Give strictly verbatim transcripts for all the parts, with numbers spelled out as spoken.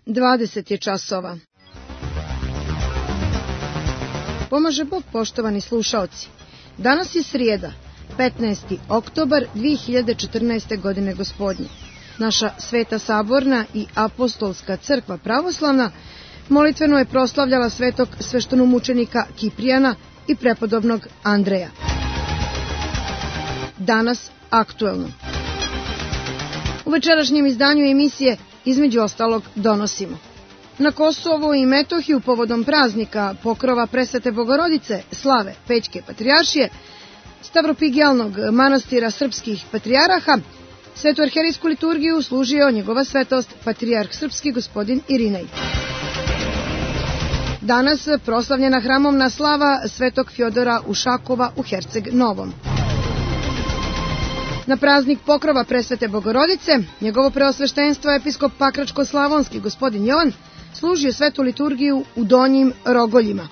dvadeset je časova. Pomaže Bog, poštovani slušaoci. Danas je srijeda, petnaesti oktobar dve hiljade četrnaeste. godine gospodnje. Naša Sveta Saborna i Apostolska crkva pravoslavna molitveno je proslavljala svetog sveštenomučenika Kiprijana i prepodobnog Andreja. Danas aktuelno. U večerašnjem izdanju emisije između ostalog donosimo: na Kosovu i Metohiju povodom praznika pokrova Presvete Bogorodice, slave Pećke patrijaršije, Stavropigijalnog manastira srpskih patrijaraha, svetu arhijerejsku liturgiju služio njegova svetost patrijarh srpski gospodin Irinej. Danas proslavljena hramovna slava svetog Fjodora Ušakova u Herceg Novom. Na praznik pokrova Presvete Bogorodice, njegovo preosveštenstvo episkop Pakračko-slavonski gospodin Jovan služio svetu liturgiju u Donjim Rogoljima.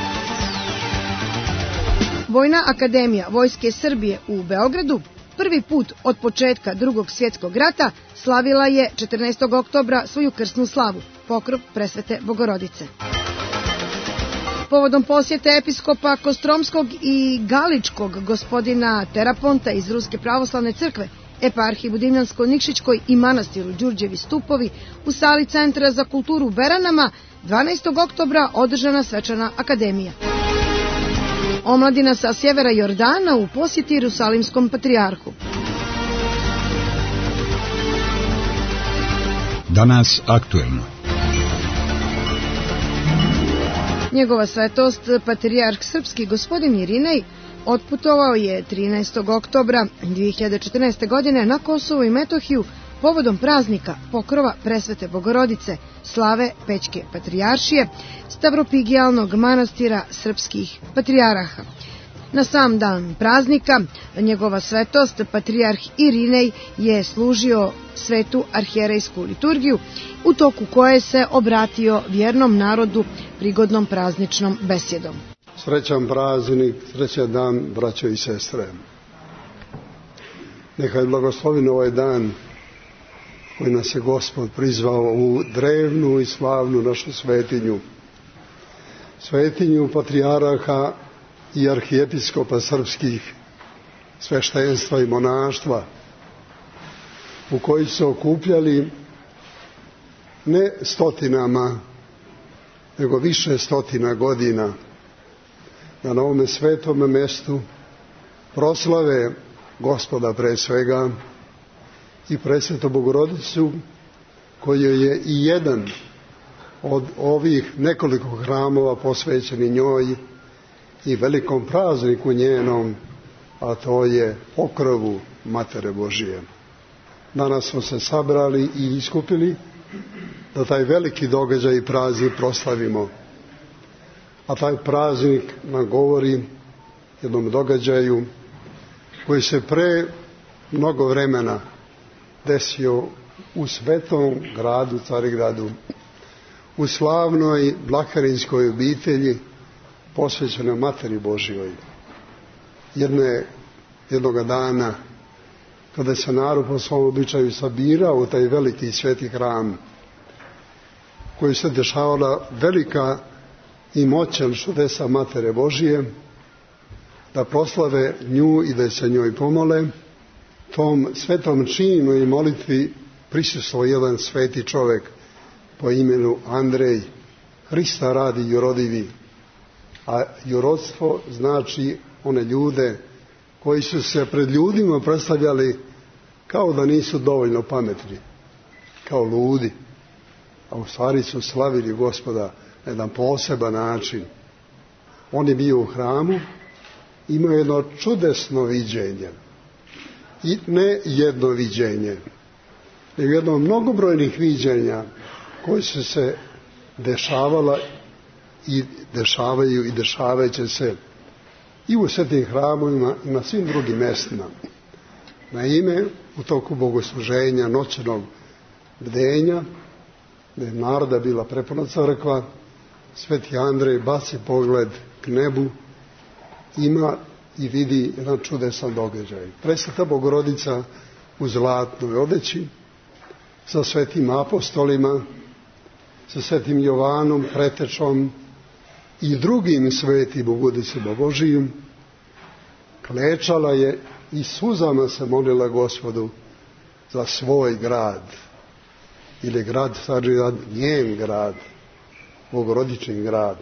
Vojna akademija Vojske Srbije u Beogradu prvi put od početka Drugog svjetskog rata slavila je četrnaestog oktobra svoju krsnu slavu, pokrov Presvete Bogorodice. Povodom posjete episkopa Kostromskog i Galičkog gospodina Teraponta iz Ruske pravoslavne crkve, eparhiji Budimljansko-Nikšićkoj i manastiru Đurđevi Stupovi u sali Centra za kulturu u Beranama, dvanaestog oktobra održana svečana akademija. Omladina sa sjevera Jordana u posjeti Jerusalimskom patrijarhu. Danas aktuelno. Njegova svetost patrijarh srpski gospodin Irinej otputovao je trinaestog oktobra dve hiljade četrnaeste. godine na Kosovo i Metohiju povodom praznika pokrova Presvete Bogorodice, slave Pećke patrijaršije, Stavropigijalnog manastira srpskih patrijaraha. Na sam dan praznika njegova svetost patrijarh Irinej je služio svetu arhijerejsku liturgiju, u toku koje se obratio vjernom narodu prigodnom prazničnom besjedom. Srećan praznik, srećan dan, braćo i sestre. Neka je blagosloven ovaj dan koji nas je Gospod prizvao u drevnu i slavnu našu svetinju. Svetinju patrijaraha i arhijepiskopa srpskih, sveštenstva i monaštva, u koji su okupljali ne stotinama, nego više stotina godina da na ovome svetome mjestu proslave Gospoda pre svega i Presvetu Bogorodicu, koji je i jedan od ovih nekoliko hramova posvećeni njoj i velikom prazniku njenom, a to je pokrovu Matere Božije. Danas smo se sabrali i iskupili da taj veliki događaj i praznik proslavimo. A taj praznik nam govori jednom događaju koji se pre mnogo vremena desio u svetom gradu, Carigradu, u slavnoj vlaherinskoj obitelji posvećenoj Materi Božjoj. Jedne, jednoga dana, kada se narod po svom običaju sabirao u taj veliki sveti hram, koji se dešavala velika i moćan čudesa Matere Božije, da proslave nju i da se njoj pomole, tom svetom činu i molitvi prisustvovao jedan sveti čovjek po imenu Andrej, Hrista radi jurodivi. A jurodstvo znači one ljude koji su se pred ljudima predstavljali kao da nisu dovoljno pametni, kao ludi, a u stvari su slavili Gospoda na jedan poseban način. On je bio u hramu, imao jedno čudesno viđenje. I ne jedno viđenje, nego jedno mnogobrojnih viđenja koje su se dešavala i dešavaju i dešavajuće se i u svetim hramovima i na svim drugim mjestima. Naime, u toku bogosluženja, noćnog bdenja, da je naroda bila prepuna crkva, sveti Andrej baci pogled k nebu, ima i vidi jedan čudesan događaj. Presveta Bogorodica u zlatnoj odeći sa svetim apostolima sa svetim Jovanom, pretečom i drugim svetim u budicima Božijim, klečala je i suzama se molila Gospodu za svoj grad, ili grad, sad njen grad, bogorodični grad.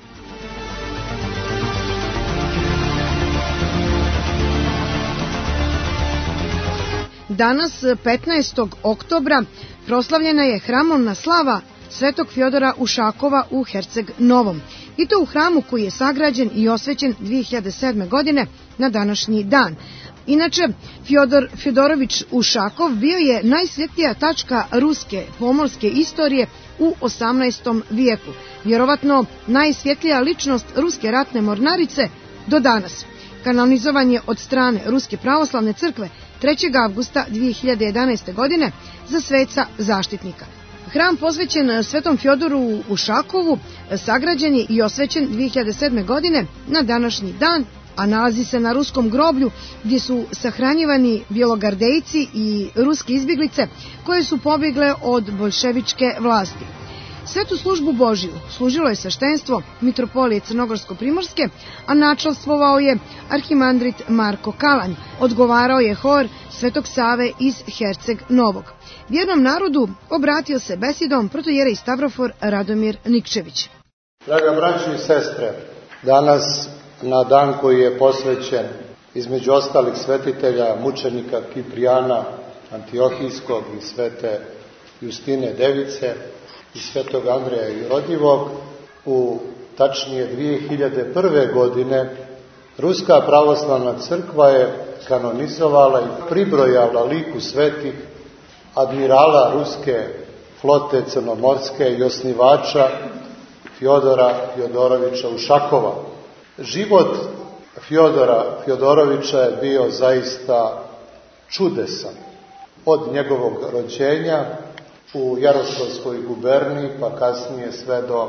Danas, petnaestog oktobra, proslavljena je hramovna slava Svetog Fjodora Ušakova u Herceg Novom, i to u hramu koji je sagrađen i osvećen dve hiljade sedme. godine na današnji dan. Inače, Fjodor Fjodorović Ušakov bio je najsvjetlija tačka ruske pomorske istorije u osamnaestom vijeku, vjerovatno najsvjetlija ličnost ruske ratne mornarice do danas. Kanonizovan je od strane Ruske pravoslavne crkve trećeg avgusta dve hiljade jedanaeste. godine za sveca zaštitnika. Hram posvećen Svetom Fjodoru Ušakovu sagrađen je i osvećen dve hiljade sedme. godine na današnji dan, a nalazi se na ruskom groblju gdje su sahranjivani bjelogardejci i ruske izbjeglice koje su pobjegle od boljševičke vlasti. Svetu službu Božiju služilo je sveštenstvo mitropolije Crnogorsko-primorske, a načelstvovao je arhimandrit Marko Kalanj, odgovarao je hor Svetog Save iz Herceg Novog. Vjernom narodu obratio se besedom protojerej Stavrofor Radomir Nikčević. Draga braćo i sestre, danas na dan koji je posvećen između ostalih svetitelja mučenika Kiprijana Antiohijskog i svete Justine Device i svetog Andreja Jurodivog, u tačnije dve hiljade prve. godine Ruska pravoslavna crkva je kanonizovala i pribrojala liku svetih admirala ruske flote crnomorske i osnivača Fjodora Fjodorovića Ušakova. Život Fjodora Fjodorovića je bio zaista čudesan. Od njegovog rođenja u Jaroslavskoj guberniji, pa kasnije sve do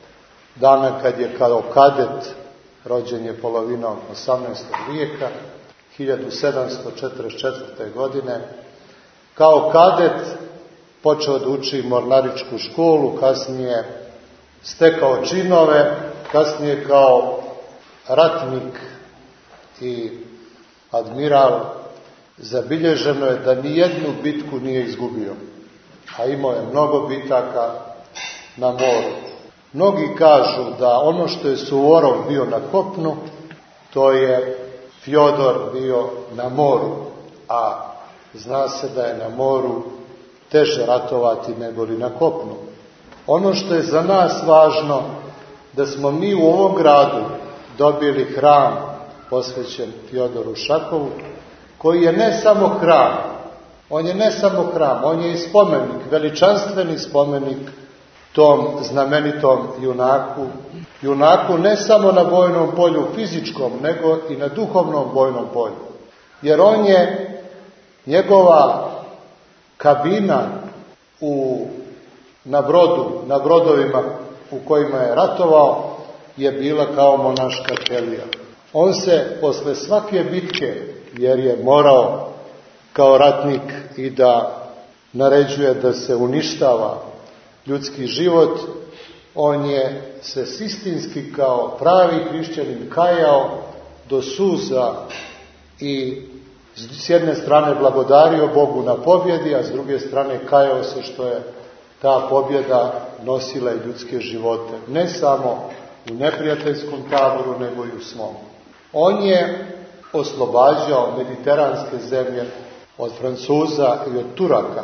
dana kad je kao kadet, rođen je polovinom osamnaestog vijeka, hiljadu sedamsto četrdeset četvrte. godine, kao kadet počeo da uči mornaričku školu, kasnije stekao činove, kasnije kao ratnik i admiral zabilježeno je da ni jednu bitku nije izgubio, a imao je mnogo bitaka na moru. Mnogi kažu da ono što je Suvorov bio na kopnu, to je Fjodor bio na moru, a zna se da je na moru teže ratovati nego li na kopnu. Ono što je za nas važno, da smo mi u ovom gradu dobili hram posvećen Fjodoru Ušakovu, koji je ne samo hram, on je ne samo hram, on je i spomenik, veličanstveni spomenik tom znamenitom junaku, junaku ne samo na bojnom polju fizičkom, nego i na duhovnom bojnom polju. Jer on je, njegova kabina u, na brodu, na brodovima u kojima je ratovao, je bila kao monaška kelija. On se posle svake bitke, jer je morao kao ratnik i da naređuje da se uništava ljudski život, on je se istinski kao pravi hrišćanin kajao do suza i s jedne strane blagodario Bogu na pobjedi, a s druge strane kajao se što je ta pobjeda nosila i ljudske živote. Ne samo u neprijateljskom taboru, nego i u svom. On je oslobađao mediteranske zemlje od Francuza i od Turaka.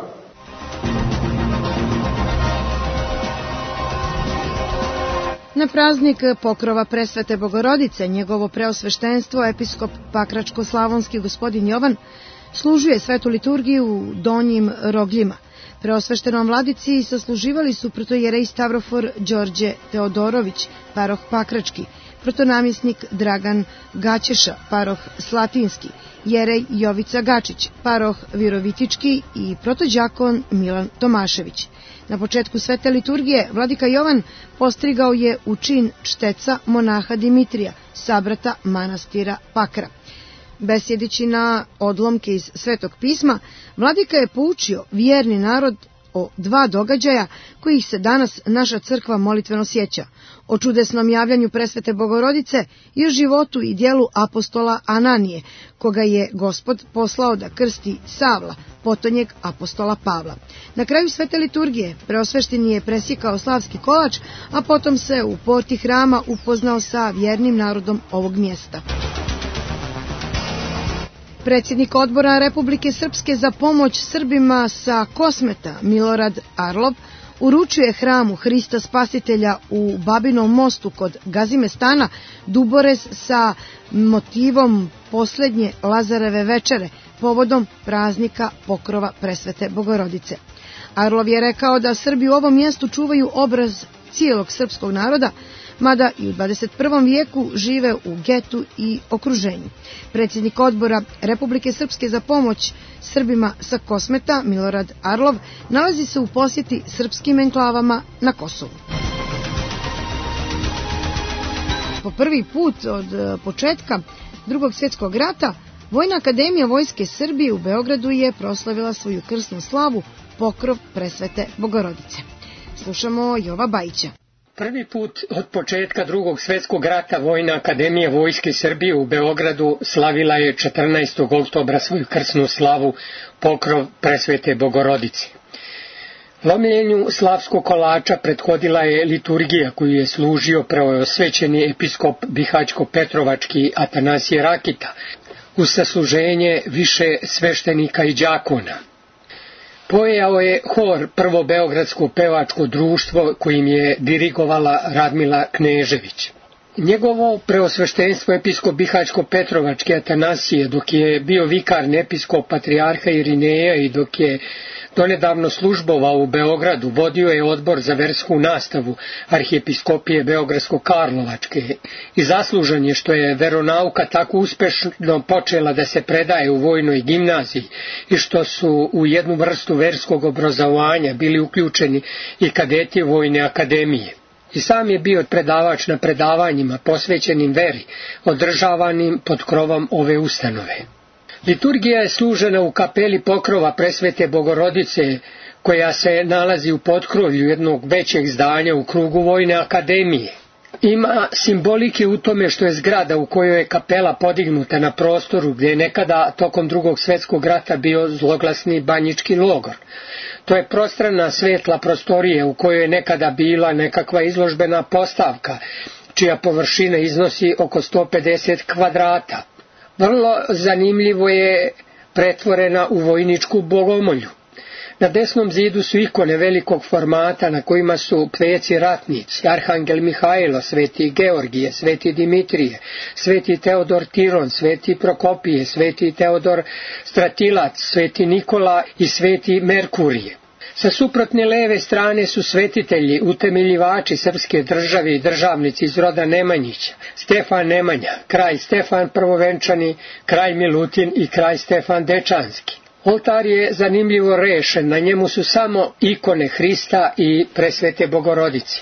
Na praznik pokrova presvete Bogorodice, njegovo preosveštenstvo, episkop Pakračko-slavonski gospodin Jovan, služuje svetu liturgiju u Donjim Rogljima. Preosveštenom vladici sasluživali su protojerej Stavrofor Đorđe Teodorović, paroh Pakrački, protonamjesnik Dragan Gaćeša, paroh Slatinski, jerej Jovica Gačić, paroh Virovitički i protođakon Milan Tomašević. Na početku svete liturgije vladika Jovan postrigao je u čin čteca monaha Dimitrija, sabrata manastira Pakra. Besjedeći na odlomke iz Svetog pisma, vladika je poučio vjerni narod o dva događaja kojih se danas naša crkva molitveno sjeća, o čudesnom javljanju presvete Bogorodice i o životu i dijelu apostola Ananije, koga je Gospod poslao da krsti Savla, potonjeg apostola Pavla. Na kraju svete liturgije preosvešteni je presjekao slavski kolač, a potom se u porti hrama upoznao sa vjernim narodom ovog mjesta. Predsjednik odbora Republike Srpske za pomoć Srbima sa Kosmeta, Milorad Arlov, uručuje hramu Hrista Spasitelja u Babinom mostu kod Gazimestana duborez sa motivom posljednje Lazareve večere povodom praznika pokrova presvete Bogorodice. Arlov je rekao da Srbi u ovom mjestu čuvaju obraz cijelog srpskog naroda, mada i u dvadeset prvom vijeku žive u getu i okruženju. Predsjednik odbora Republike Srpske za pomoć Srbima sa Kosmeta, Milorad Arlov, nalazi se u posjeti srpskim enklavama na Kosovu. Po prvi put od početka Drugog svjetskog rata, Vojna akademija Vojske Srbije u Beogradu je proslavila svoju krsnu slavu pokrov presvete Bogorodice. Slušamo Jova Bajića. Prvi put od početka Drugog svjetskog rata Vojna akademija Vojske Srbije u Beogradu slavila je četrnaestog oktobra svoju krsnu slavu pokrov presvete Bogorodice. Lomljenju slavskog kolača prethodila je liturgija koju je služio preosvećeni episkop Bihaćko-Petrovački Atanasije Rakita uz sasluženje više sveštenika i đakona. Pojeo je hor Prvo beogradsko pevačko društvo kojim je dirigovala Radmila Knežević. Njegovo preosveštenstvo episkop Bihaćko-Petrovački Atanasije, dok je bio vikarni episkop patrijarha Irineja i dok je donedavno službovao u Beogradu, vodio je odbor za versku nastavu arhijepiskopije Beogradsko-Karlovačke i zaslužan je što je veronauka tako uspešno počela da se predaje u vojnoj gimnaziji i što su u jednu vrstu verskog obrazovanja bili uključeni i kadeti Vojne akademije. I sam je bio predavač na predavanjima posvećenim veri, održavanim pod krovom ove ustanove. Liturgija je služena u kapeli pokrova presvete Bogorodice, koja se nalazi u potkrovlju jednog većeg zdanja u krugu Vojne akademije. Ima simbolike u tome što je zgrada u kojoj je kapela podignuta na prostoru gdje je nekada tokom Drugog svjetskog rata bio zloglasni banjički logor. To je prostrana svetla prostorije u kojoj je nekada bila nekakva izložbena postavka, čija površina iznosi oko sto pedeset kvadrata. Vrlo zanimljivo je pretvorena u vojničku bogomolju. Na desnom zidu su ikone velikog formata na kojima su preci ratnici, Arhangel Mihajlo, Sveti Georgije, Sveti Dimitrije, Sveti Teodor Tiron, Sveti Prokopije, Sveti Teodor Stratilac, Sveti Nikola i Sveti Merkurije. Sa suprotne leve strane su svetitelji, utemeljivači srpske države i državnici iz roda Nemanjića, Stefan Nemanja, kralj Stefan Prvovenčani, kralj Milutin i kralj Stefan Dečanski. Oltar je zanimljivo rešen, na njemu su samo ikone Hrista i presvete Bogorodice.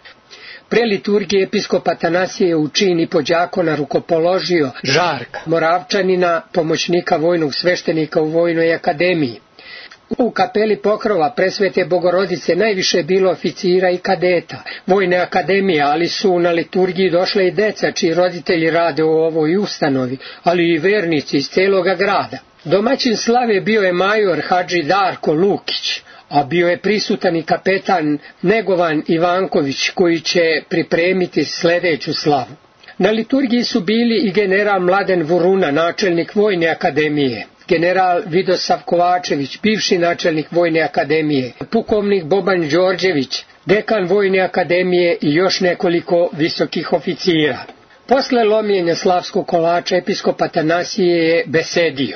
Pre liturgije episkop Atanasije je u čin i pođakona rukopoložio Žarka, Moravčanina, pomoćnika vojnog sveštenika u Vojnoj akademiji. U kapeli pokrova presvete Bogorodice najviše je bilo oficira i kadeta Vojne akademije, ali su na liturgiji došle i deca čiji roditelji rade u ovoj ustanovi, ali i vernici iz celoga grada. Domaćin slave bio je major Hadži Darko Lukić, a bio je prisutan i kapetan Negovan Ivanković koji će pripremiti sljedeću slavu. Na liturgiji su bili i general Mladen Vuruna, načelnik Vojne akademije, general Vidosav Kovačević, bivši načelnik Vojne akademije, pukovnik Boban Đorđević, dekan Vojne akademije i još nekoliko visokih oficira. Posle lomljenja slavskog kolača episkop Atanasije je besedio.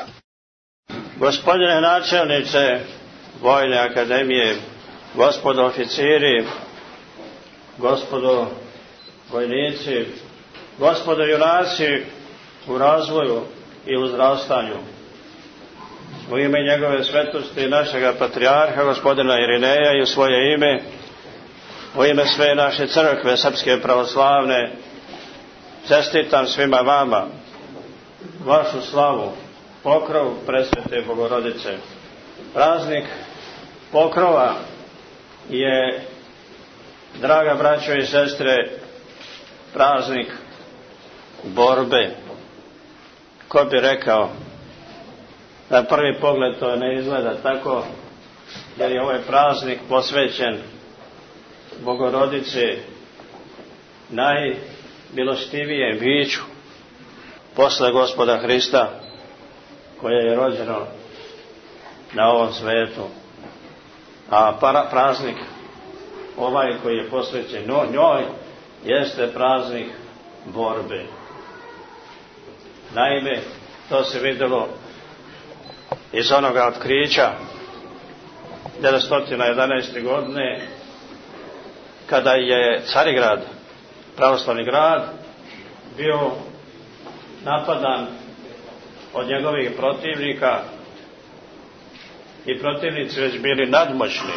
Gospodine načelniče Vojne akademije, gospodo oficiri, gospodo vojnici, gospodo junaci u razvoju i u zrastanju, u ime njegove svetosti našega patrijarha gospodina Irineja i u svoje ime, u ime sve naše crkve srpske pravoslavne, čestitam svima vama vašu slavu, pokrov presvete Bogorodice. Praznik pokrova je, draga braćo i sestre, praznik borbe. Ko bi rekao, na prvi pogled to ne izgleda tako, jer je ovaj praznik posvećen Bogorodici, najmilostivijem biću posle Gospoda Hrista, koje je rođeno na ovom svetu. A para, praznik ovaj koji je posvećen njoj jeste praznik borbe. Naime, to se vidjelo iz onoga otkrića devetsto jedanaeste. godine, kada je Carigrad, pravoslavni grad, bio napadan od njegovih protivnika i protivnici već bili nadmoćni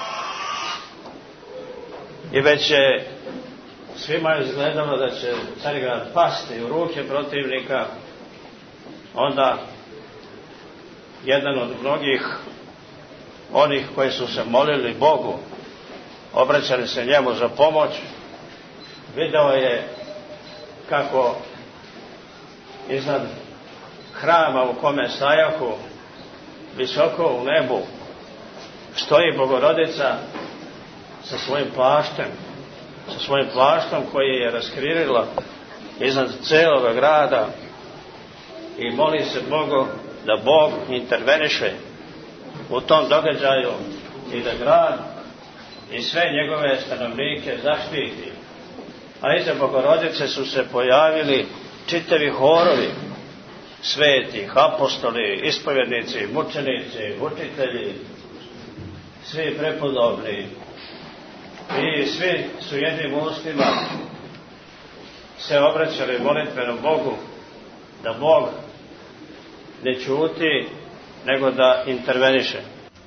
i već je svima izgledalo da će Carigrad pasti u ruke protivnika. Onda jedan od mnogih onih koji su se molili Bogu, obraćali se njemu za pomoć, video je kako iznad hrama u kome stajahu, visoko u nebu, stoji Bogorodica sa svojim plaštem, sa svojim plaštom koji je raskrivila iznad celoga grada i moli se Bogu da Bog interveniše u tom događaju i da grad i sve njegove stanovnike zaštiti. A iza Bogorodice su se pojavili čitavi horovi svetih, apostoli, ispovjednici, mučenici, učitelji, svi prepodobni. I svi su jednim ustima se obraćali molitvenom Bogu, da Bog ne ćuti, nego da interveniše.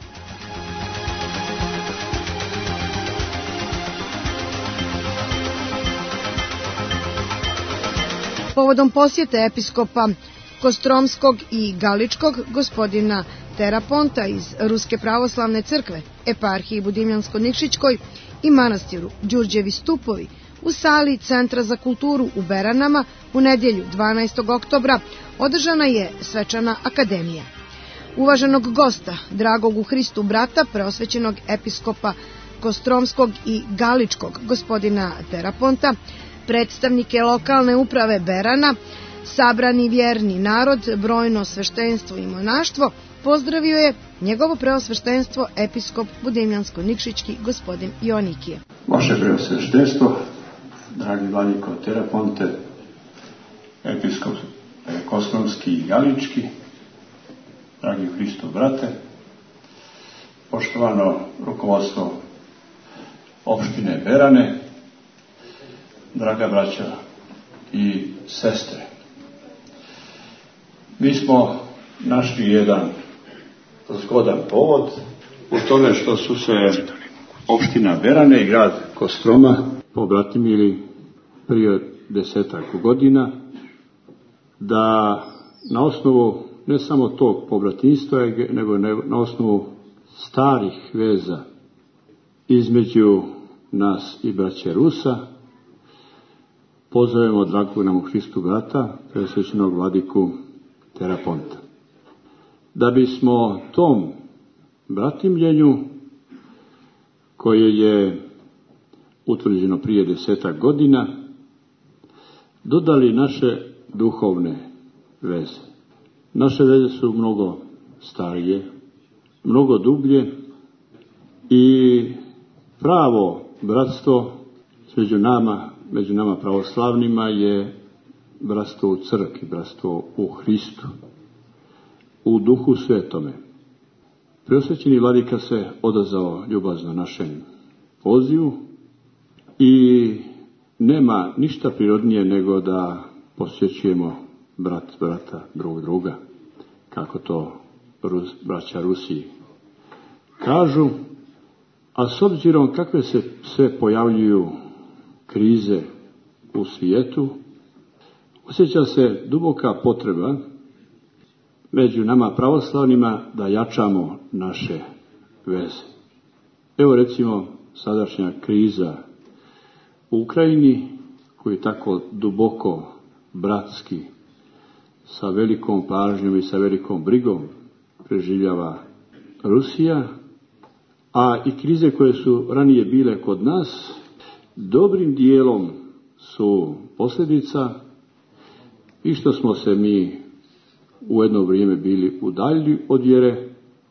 Povodom posjete episkopa Kostromskog i Galičkog, gospodina Teraponta iz Ruske pravoslavne crkve, eparhiji Budimljansko-Nikšićkoj i manastiru Đurđevi stupovi, u sali Centra za kulturu u Beranama u nedjelju dvanaestog oktobra održana je svečana akademija. Uvaženog gosta, dragog u Hristu brata, preosvećenog episkopa Kostromskog i Galičkog, gospodina Teraponta, predstavnike lokalne uprave Berana, sabrani vjerni narod, brojno sveštenstvo i monaštvo, pozdravio je njegovo preosveštenstvo episkop Budimljansko-Nikšićki gospodin Jonikije. Vaše preosveštenstvo, dragi vladiko Teraponte, episkop Kostromski i Galički, dragi Hristo brate, poštovano rukovodstvo opštine Berane, draga braća i sestre. Mi smo našli jedan zgodan povod u tome što su se opština Berane i grad Kostroma pobratimili prije desetak godina, da na osnovu ne samo tog pobratinstva, nego na osnovu starih veza između nas i braće Rusa pozovemo dragog nam u Hristu brata, presvećenog vladiku Teraponta. Da bismo tom bratimljenju, koje je utvrđeno prije desetak godina, dodali naše duhovne veze. Naše veze su mnogo starije, mnogo dublje i pravo bratstvo među nama, među nama pravoslavnima je bratstvo u crkvi, bratstvo u Hristu, u Duhu Svetome. Preosvećeni vladika se odazvao ljubazno našem pozivu i nema ništa prirodnije nego da posjećujemo brat brata drug druga, kako to Rus, braća Rusi kažu, a s obzirom kakve se sve pojavljuju krize u svijetu, osjeća se duboka potreba među nama pravoslavnima da jačamo naše veze. Evo recimo sadašnja kriza u Ukrajini, koju je tako duboko, bratski, sa velikom pažnjom i sa velikom brigom preživljava Rusija, a i krize koje su ranije bile kod nas, dobrim dijelom su posljedica i što smo se mi u jedno vrijeme bili udaljili od vjere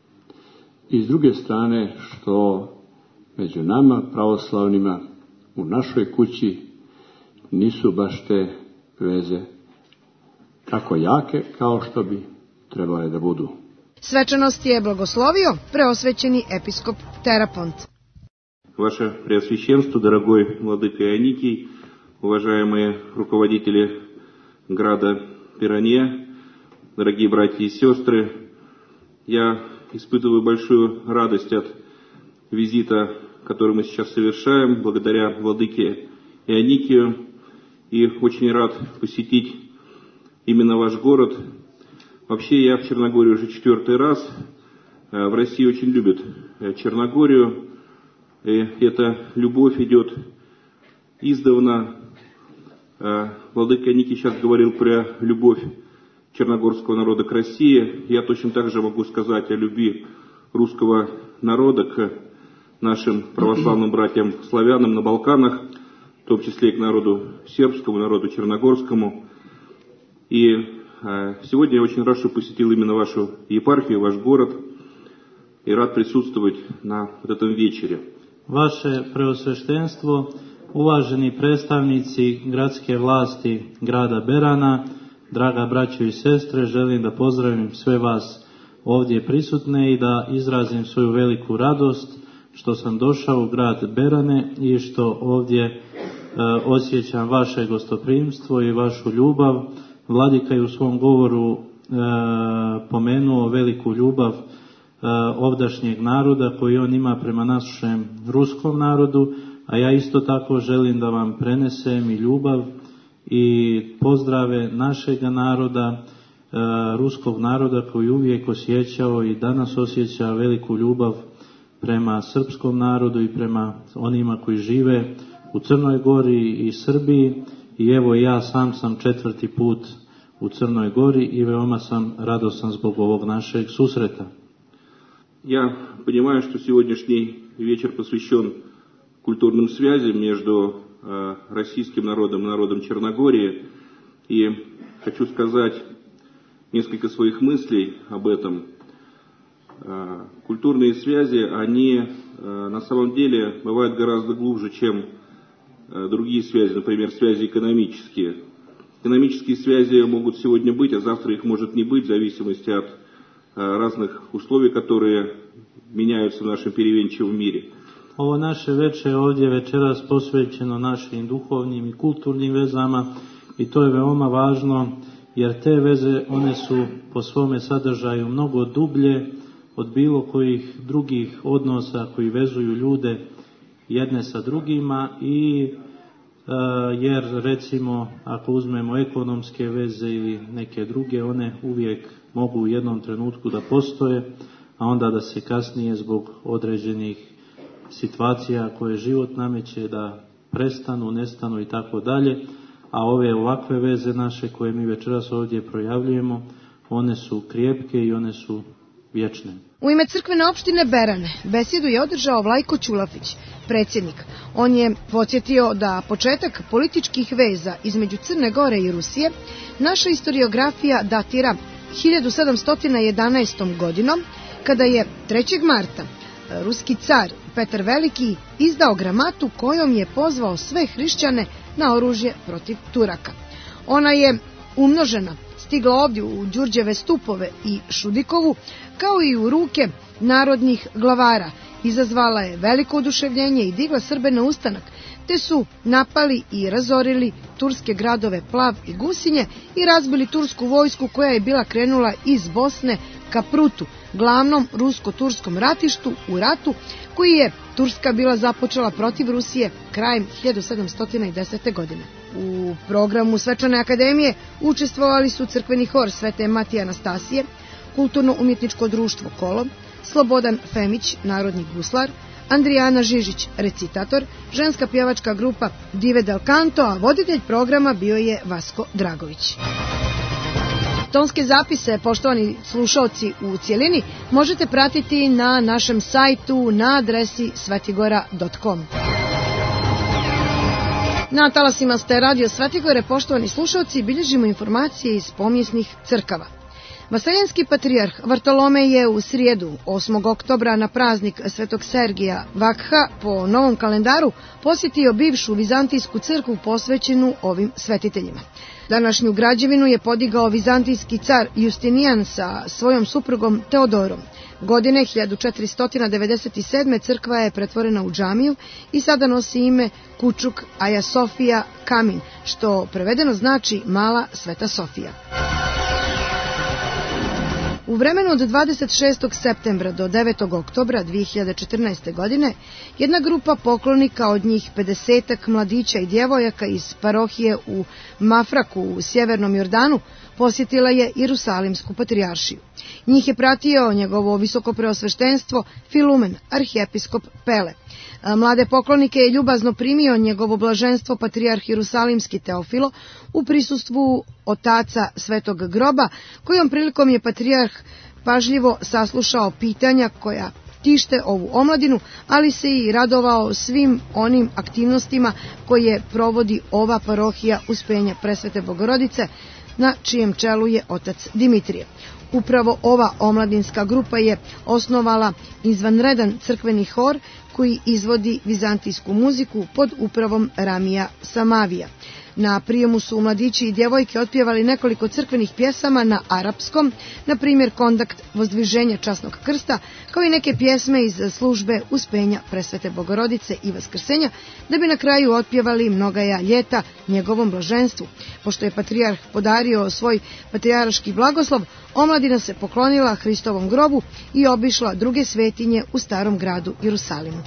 i s druge strane što među nama pravoslavnima u našoj kući nisu baš te veze tako jake kao što bi trebale da budu. Svečanost je blagoslovio preosvećeni episkop Терапонт. Ваше Преосвященство, дорогой владыка Ионикий, уважаемые руководители града Пиране, дорогие братья и сестры, я испытываю большую радость от визита, который мы сейчас совершаем, благодаря владыке Ионикию, и очень рад посетить именно ваш город. Вообще я в Черногории уже четвертый раз. В России очень любят Черногорию. И эта любовь идет издавна. Владыка Ионикий сейчас говорил про любовь черногорского народа к России. Я точно так же могу сказать о любви русского народа к нашим православным братьям-славянам на Балканах, в том числе и к народу сербскому, народу черногорскому. И сегодня я очень рад, что посетил именно вашу епархию, ваш город, и рад присутствовать на вот этом вечере. Vaše preosveštenstvo, uvaženi predstavnici gradske vlasti grada Berana, draga braćo i sestre, želim da pozdravim sve vas ovdje prisutne i da izrazim svoju veliku radost što sam došao u grad Berane i što ovdje e, osjećam vaše gostoprimstvo i vašu ljubav. Vladika je u svom govoru e, pomenuo veliku ljubav e, ovdašnjeg naroda koji on ima prema našem ruskom narodu, a ja isto tako želim da vam prenesem i ljubav i pozdrave našega naroda, e, ruskog naroda koji uvijek osjećao i danas osjeća veliku ljubav prema srpskom narodu i prema onima koji žive u Crnoj Gori i Srbiji. I evo ja sam sam četvrti put u Crnoj Gori i veoma sam radosan zbog ovog našeg susreta. Я понимаю, что сегодняшний вечер посвящен культурным связям между э, российским народом и народом Черногории. И хочу сказать несколько своих мыслей об этом. Э, культурные связи, они э, на самом деле бывают гораздо глубже, чем э, другие связи, например, связи экономические. Экономические связи могут сегодня быть, а завтра их может не быть, в зависимости от разных условий, которые меняются в našem переменчивом мире. Ovo naše veče ovdje večeras posvećeno našim duhovnim i kulturnim vezama i to je veoma važno jer te veze one su po svome sadržaju mnogo dublje od bilo kojih drugih odnosa koji vezuju ljude jedne sa drugima i jer recimo ako uzmemo ekonomske veze ili neke druge, one uvijek mogu u jednom trenutku da postoje, a onda da se kasnije zbog određenih situacija koje život nameće da prestanu, nestanu i tako dalje, a ove ovakve veze naše koje mi večeras ovdje projavljujemo, one su krijepke i one su vječne. U ime crkvene opštine Berane besedu je održao Vlajko Ćulafić, predsjednik. On je podsjetio da početak političkih veza između Crne Gore i Rusije naša historiografija datira hiljadu sedamsto jedanaestom godinom, kada je trećeg marta ruski car Petar Veliki izdao gramatu kojom je pozvao sve hrišćane na oružje protiv Turaka. Ona je umnožena, stigla ovdje u Đurđeve stupove i Šudikovu, kao i u ruke narodnih glavara. Izazvala je veliko oduševljenje i digla Srbe na ustanak, te su napali i razorili turske gradove Plav i Gusinje i razbili tursku vojsku koja je bila krenula iz Bosne ka Prutu, glavnom rusko-turskom ratištu u ratu koji je Turska bila započela protiv Rusije krajem hiljadu sedamsto desete. godine. U programu Svečane akademije učestvovali su crkveni hor Svete Matije Anastasije, kulturno-umjetničko društvo Kolo, Slobodan Femić, narodni guslar, Andrijana Žižić, recitator, ženska pjevačka grupa Dive del Canto, a voditelj programa bio je Vasko Dragović. Tonske zapise, poštovani slušalci, u cijelini možete pratiti na našem sajtu na adresi svetigora dot com. Na talasima ste Radio Svetigore, poštovani slušalci, bilježimo informacije iz pomjesnih crkava. Vaseljenski patrijarh Vartolomej je u srijedu, osmog oktobra, na praznik Svetog Sergija Vakha po novom kalendaru posjetio bivšu vizantijsku crkvu posvećenu ovim svetiteljima. Današnju građevinu je podigao vizantijski car Justinijan sa svojom suprugom Teodorom. Godine hiljadu četiristo devedeset sedme crkva je pretvorena u džamiju i sada nosi ime Kučuk Aja Sofija Kamin, što prevedeno znači Mala Sveta Sofija. U vremenu od dvadeset šestog septembra do devetog oktobra dvije hiljade četrnaeste. godine jedna grupa poklonika, od njih pedesetak mladića i djevojaka iz parohije u Mafraku u sjevernom Jordanu, posjetila je Jerusalimsku patrijaršiju. Njih je pratio njegovo visokopreosveštenstvo Filumen, arhijepiskop Pele. Mlade poklonike je ljubazno primio njegovo blaženstvo patrijarh Jerusalimski Teofilo u prisustvu otaca Svetog groba, kojom prilikom je patrijarh pažljivo saslušao pitanja koja tište ovu omladinu, ali se i radovao svim onim aktivnostima koje provodi ova parohija Uspenja Presvete Bogorodice, na čijem čelu je otac Dimitrije. Upravo ova omladinska grupa je osnovala izvanredan crkveni hor koji izvodi vizantijsku muziku pod upravom Ramija Samavija. Na prijemu su mladići i djevojke otpjevali nekoliko crkvenih pjesama na arapskom, na primjer Kondakt Vozdviženja časnog krsta, kao i neke pjesme iz službe Uspenja Presvete Bogorodice i Vaskrsenja, da bi na kraju otpjevali Mnogaja ljeta njegovom blaženstvu. Pošto je patrijarh podario svoj patrijarški blagoslov, omladina se poklonila Hristovom grobu i obišla druge svetinje u starom gradu Jerusalimu.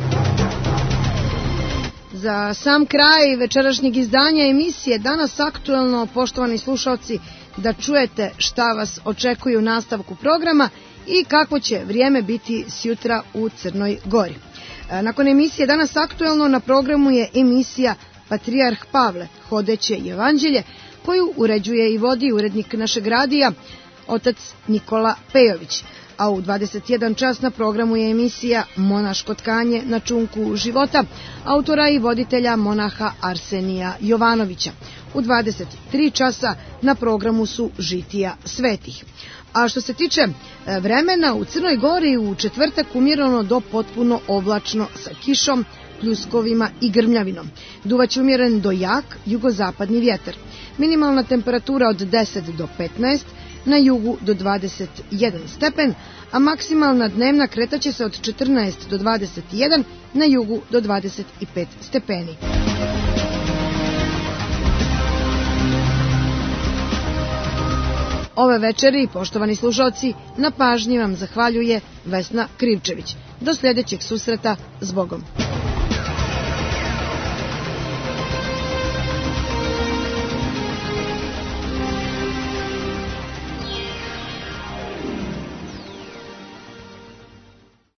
Za sam kraj večerašnjeg izdanja emisije Danas aktuelno, poštovani slušalci, da čujete šta vas očekuje u nastavku programa i kako će vrijeme biti sjutra u Crnoj Gori. Nakon emisije Danas aktuelno na programu je emisija Patrijarh Pavle, hodeće evanđelje, koju uređuje i vodi urednik našeg radija, otac Nikola Pejović. A u dvadeset jedan čas na programu je emisija Monaško tkanje na čunku života, autora i voditelja monaha Arsenija Jovanovića. U dvadeset tri časa na programu su Žitija svetih. A što se tiče vremena, u Crnoj Gori u četvrtak umjereno do potpuno oblačno sa kišom, pljuskovima i grmljavinom. Duvaće umjeren do jak jugozapadni vjetar. Minimalna temperatura od deset do petnaest, na jugu do dvadeset jedan stepen, a maksimalna dnevna kretaće se od četrnaest do dvadeset jedan, na jugu do dvadeset pet stepeni. Ove večeri, poštovani slušalci, na pažnji vam zahvaljuje Vesna Krivčević. Do sljedećeg susreta, s Bogom.